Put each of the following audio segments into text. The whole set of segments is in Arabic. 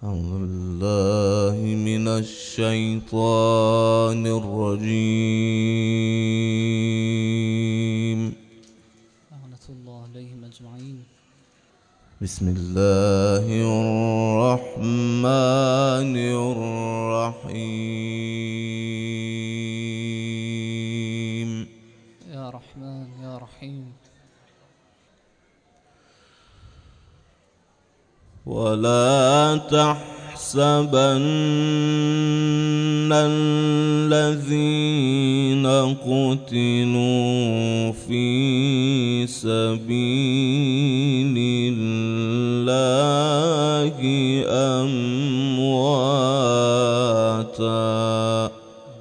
أعوذ بالله من الشيطان الرجيم. لعنة الله عليهم أجمعين. بسم الله الرحمن الرحيم. يا رحمن يا رحيم. ولا تحسبن الذين قتلوا في سبيل الله أمواتا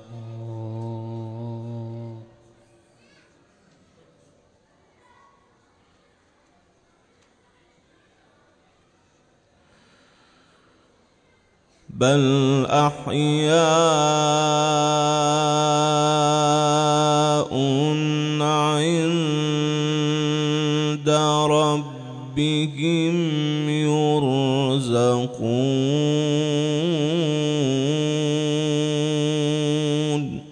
بل أحياء عند ربهم يرزقون.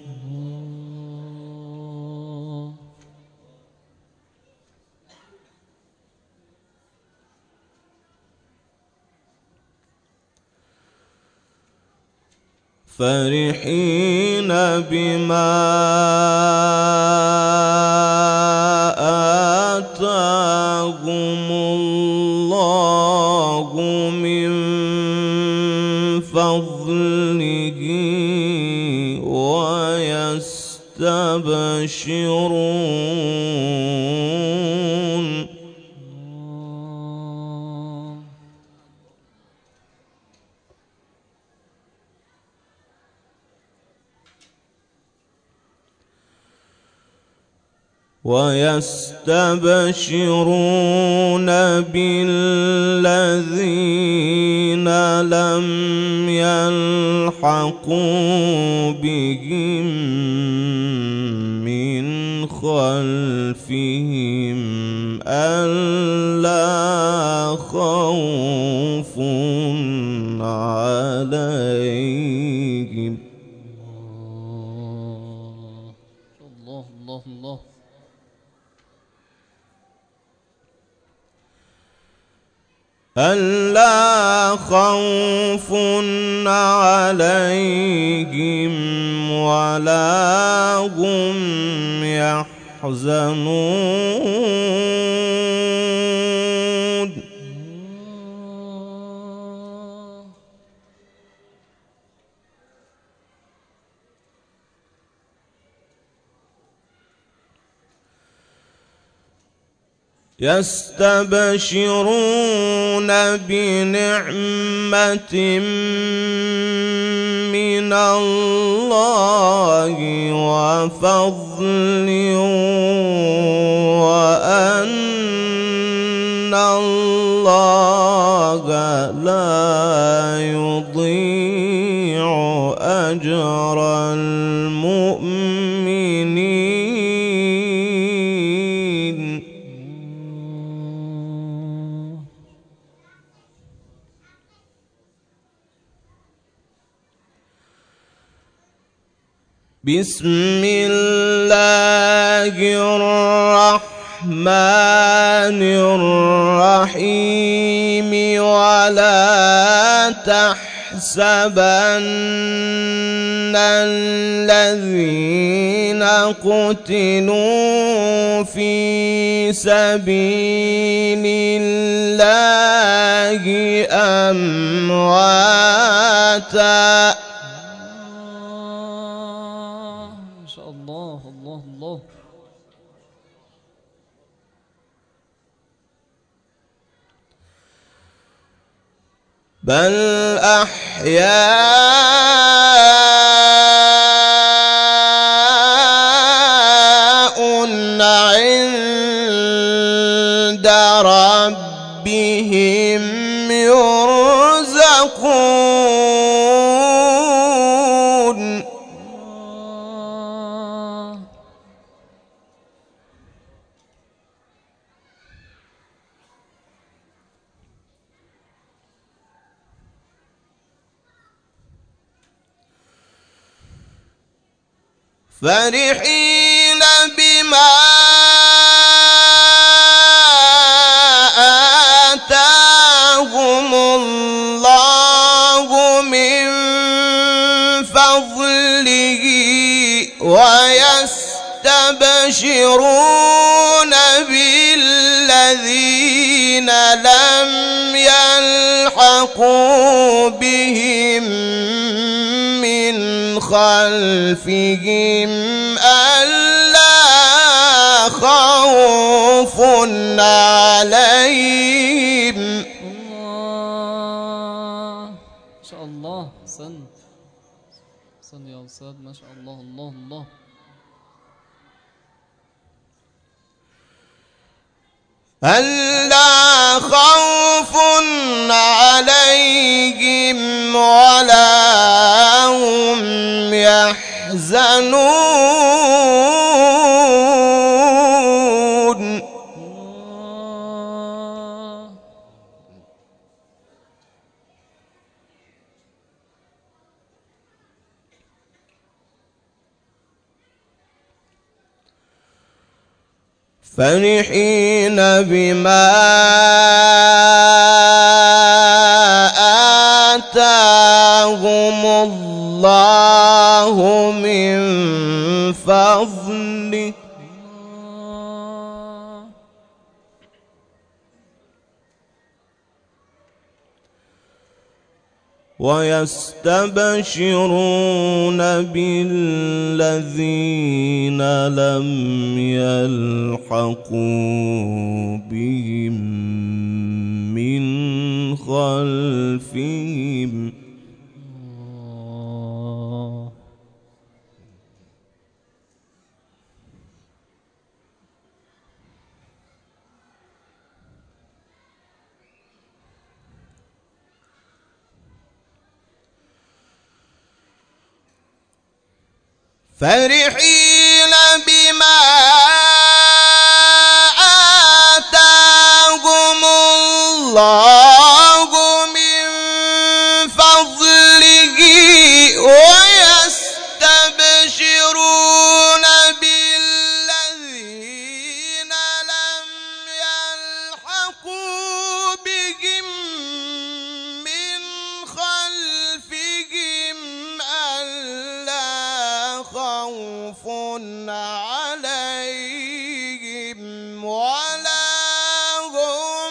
فرحين بما آتاهم الله من فضله ويستبشرون. بالذين لم يلحقوا بهم من خلفهم ألا خوف عليهم. الله الله الله. ألا خوف عليهم ولا هم يحزنون. يستبشرون بنعمة من الله وفضل وأن الله لا يضيع أجر المؤمنين. بسم الله الرحمن الرحيم. ولا تحسبن الذين قتلوا في سبيل الله أمواتا. الله الله الله. بل أحياء عند ربهم يرزقون. فرحين بما آتاهم الله من فضله ويستبشرون بالذين لم يلحقوا بهم من خلفهم ألا خوف عليهم. الله ما شاء الله. أحسنت. أحسن يا أستاذ، ما شاء الله. الله الله. ألا خوف عليهم ولا هم يحزنون. فرحين بما آتاهم الله من فضله ويستبشرون بالذين لم يلحقوا بهم من خلفهم فرحين بما آتاهم الله من فضله ويستبشرون بالذين لم يلحقوا بهم من خلفهم ألا خوف عليهم ولا هم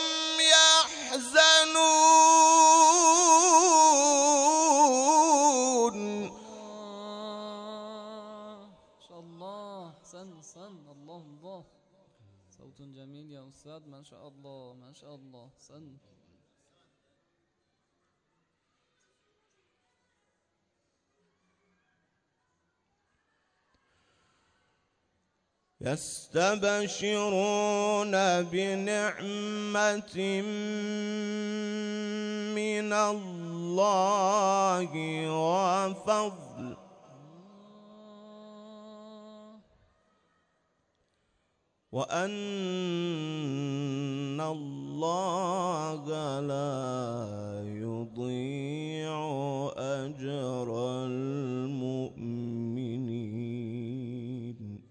يحزنون. ما شاء الله. أحسن أحسن. الله الله. صوت جميل يا أستاذ، ما شاء الله ما شاء الله. أحسن. يستبشرون بنعمة من الله وفضل وأن الله لا يضيع أجر المؤمنين.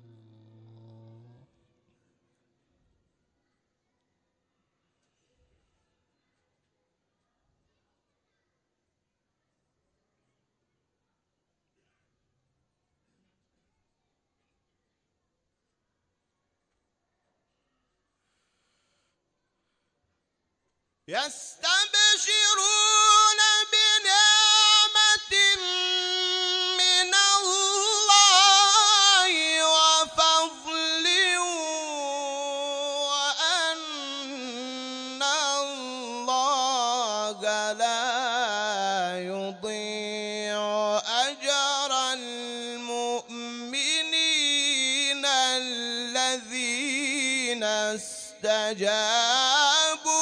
يستبشرون بنعمة من الله وفضل وأن الله لا يضيع أجر المؤمنين الذين استجابوا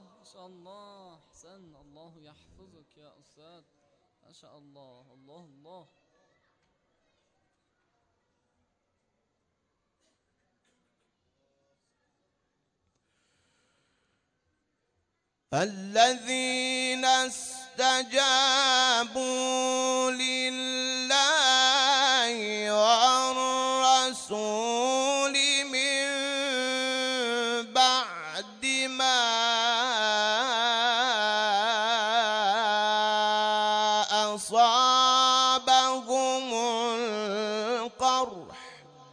الله. الله يحفظك يا أستاذ، ما شاء الله. الله الله. الذين استجابوا لله والرسول من بعد ما أصابهم القرح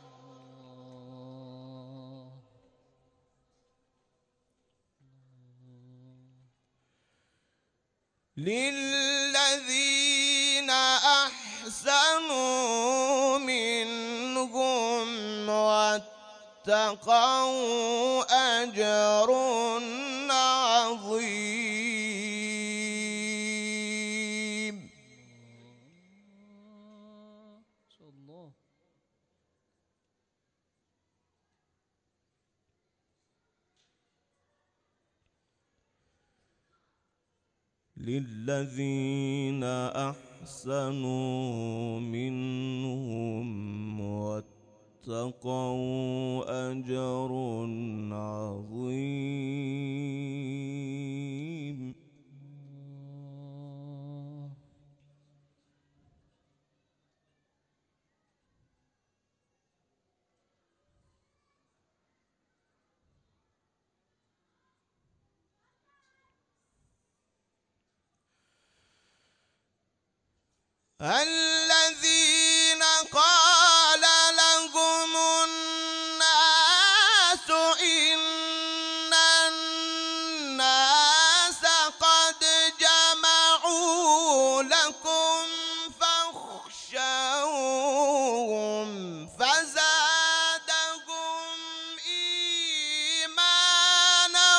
للذين أحسنوا منهم واتقوا أجر عظيم. ما شاء الله. للذين أحسنوا منهم واتقوا أجر عظيم. الذين قال لهم الناس إن الناس قد جمعوا لكم فاخشوهم فزادهم إيمانا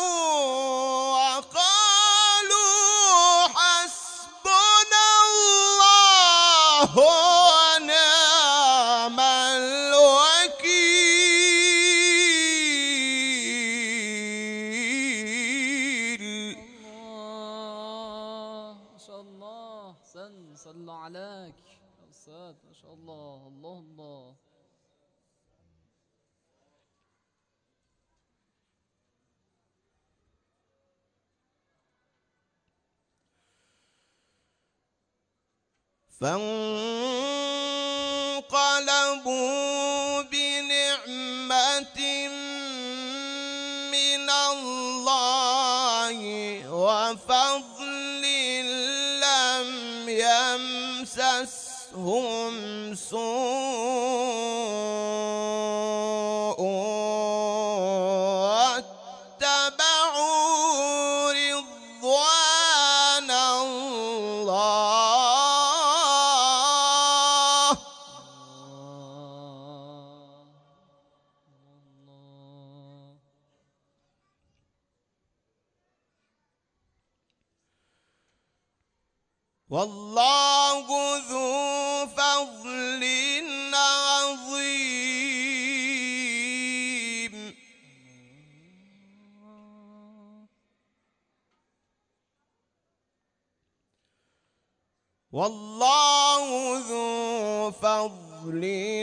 وقالوا حسبنا الله ونعم الوكيل. الله ما شاء الله. صلوا عليك يا أستاذ. ما شاء الله. الله الله. فانقلبوا بنعمة من الله وفضل لم يمسسهم سوء واتبعوا رضوان الله والله ذو فضل عظيم. والله ذو فضل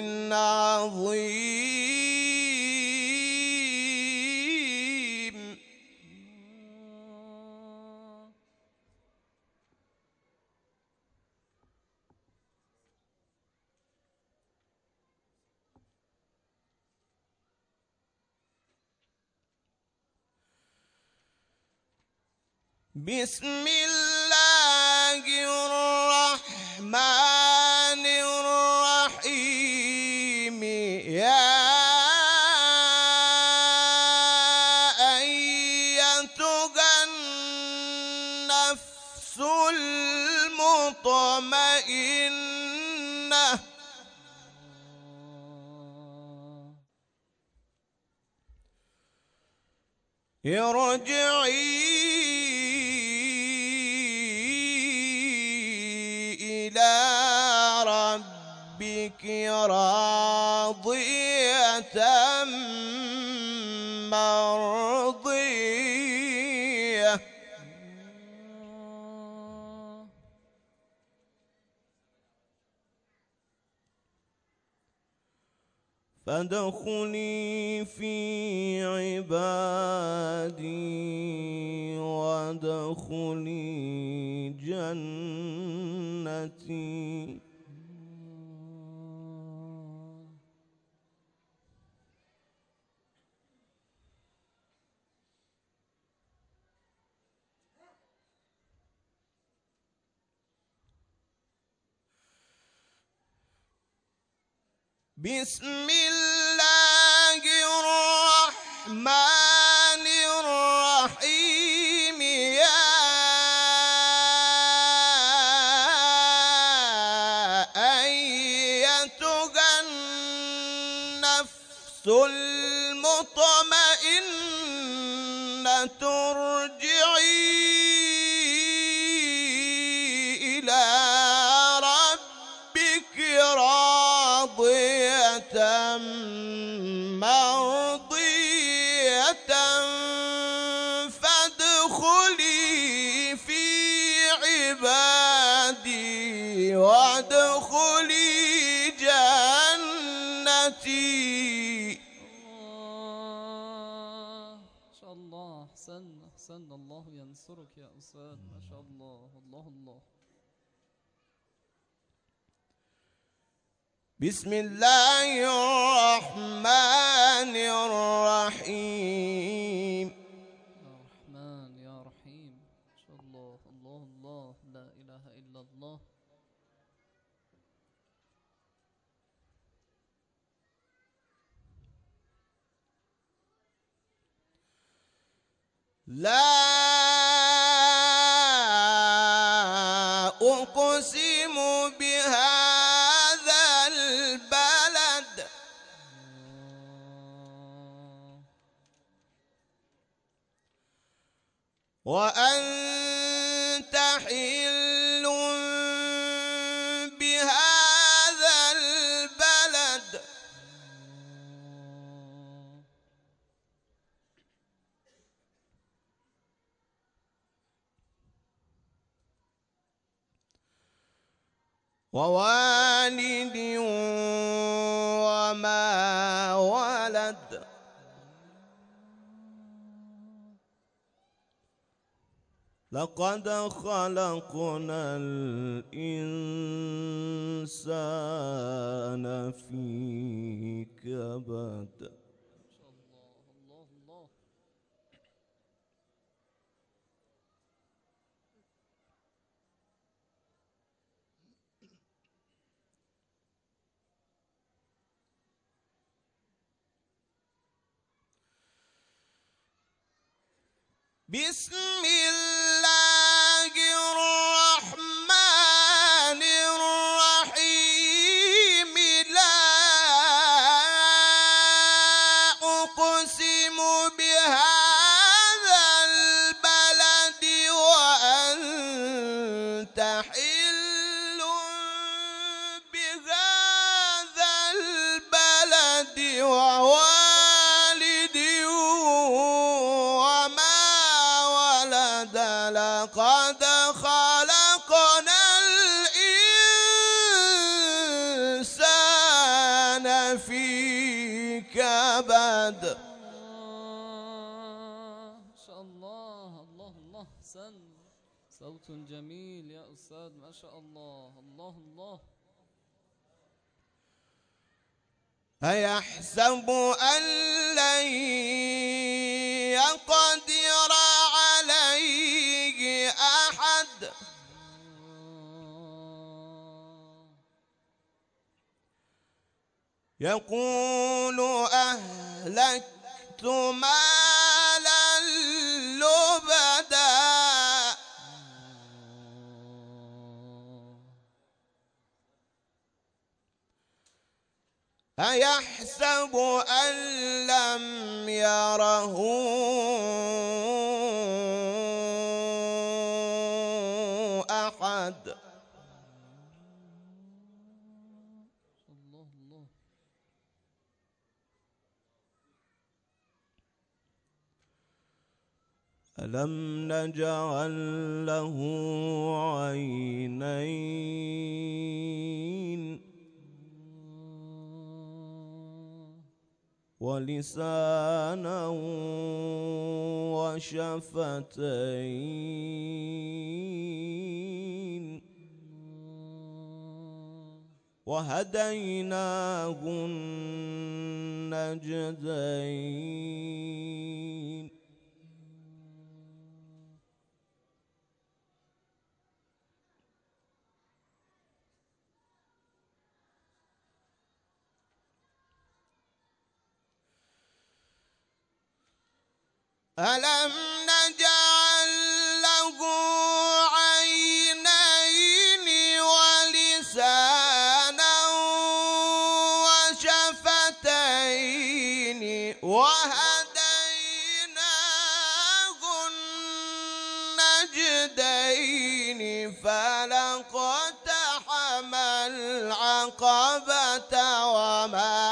عظيم. بسم الله الرحمن الرحيم. يا أيتها النفس المطمئنة ارجعي إلى ربك راضية مرضية فادخلي في عبادي وادخلي جنتي. بسم الله الرحمن الرحيم. يا أيتها النفس المطمئنة ارجعي إلى ربك راضية مرضية فادخلي في عبادي وادخلي جنتي. ما شاء الله، أحسن أحسن، الله ينصرك يا أستاذ، ما شاء الله، الله الله. بسم الله الرحمن الرحيم. يا رحمن يا رحيم، ما شاء الله، الله الله، لا إله إلا الله. لا أقسم بهذا البلد وأنت حل بهذا البلد ووالد وما ولد. لقد خلقنا الإنسان في كبد. ما شاء الله، الله الله. بسم الله الرحمن الرحيم. لا أقسم بهذا البلد وأنت حل بهذا البلد ووالد وما ولد. لقد خلقنا الإنسان في كبد. ما شاء الله، الله الله، أحسن، صوت جميل يا أستاذ، ما شاء الله، الله الله. أيحسب أن لن يقدر عليه أحد. يقول أهلكت مالا لبدا. أيحسب أن لم يره أحد. الله الله. ألم نجعل له عينين ولسانا وشفتين وهديناه النجدين ألم نجعل له عينين ولسانا وشفتين وهديناه النجدين فلاقتحم العقبة وما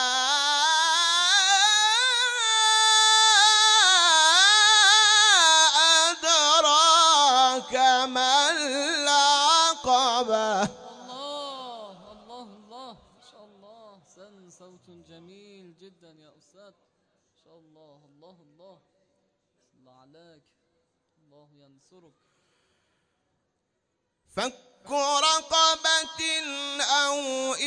ما العقبة. الله الله الله ما شاء الله. صوت جميل جدا يا أستاذ ما شاء الله. الله الله الله عليك. الله ينصرك. فك رقبة أو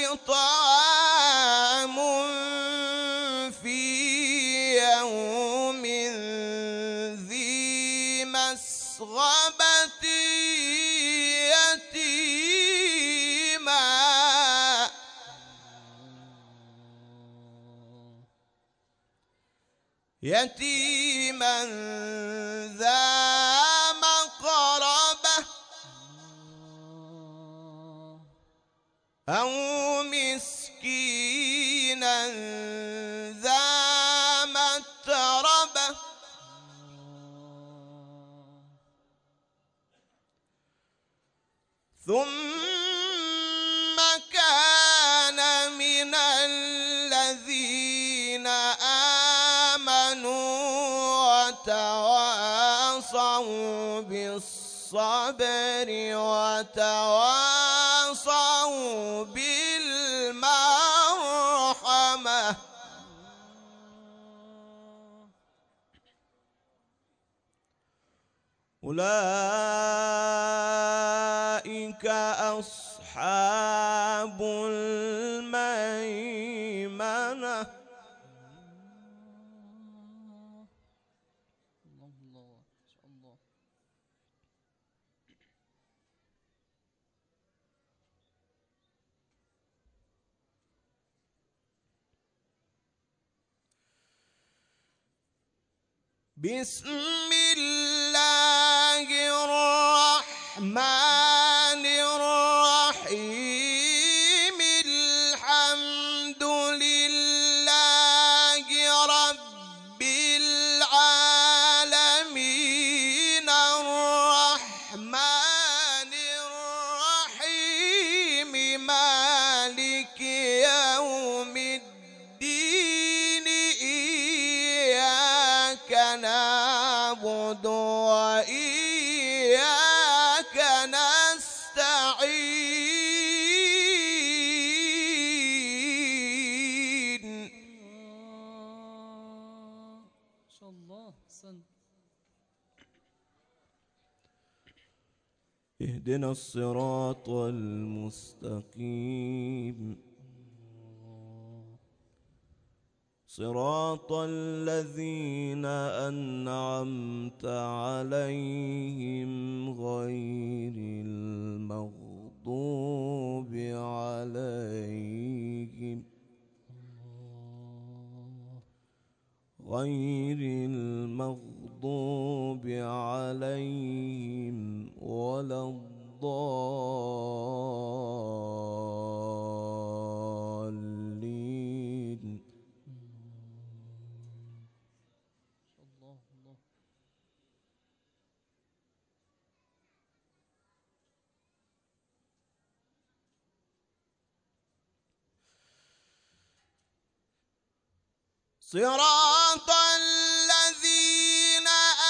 إطعام في يوم ذي مسغبة يتيما ذا مقربة أو مسكينا ذا متربة ثم كان من الذين آمنوا وتواصوا بالصبر وتواصوا بالمرحمة أولئك أصحاب الميمنة. بسم الله الرحمن الرحيم الحمد لله رب العالمين الرحمن الرحيم مالك يوم الدين إياك نعبد وإياك نستعين. ما شاء الله. اهدنا الصراط المستقيم صراط الذين أنعمت عليهم غير المغضوب عليهم ولا الضالين. صراط الذين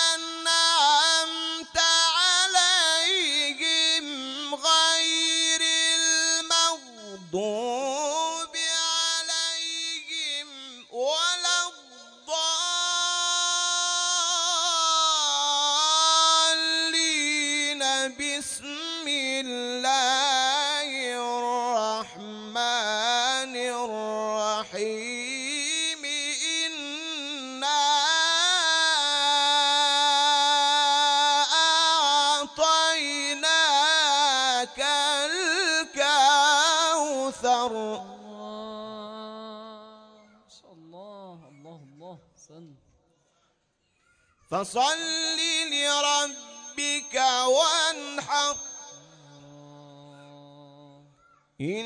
أنعمت عليهم غير المغضوب عليهم ولا أبتر. ما شاء الله الله الله سن. فصل لربك وانحر إن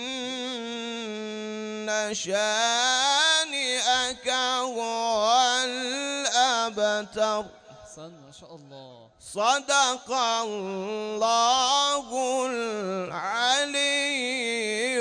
شانئك هو الأبتر. أحسن ما شاء الله. صدق الله العلي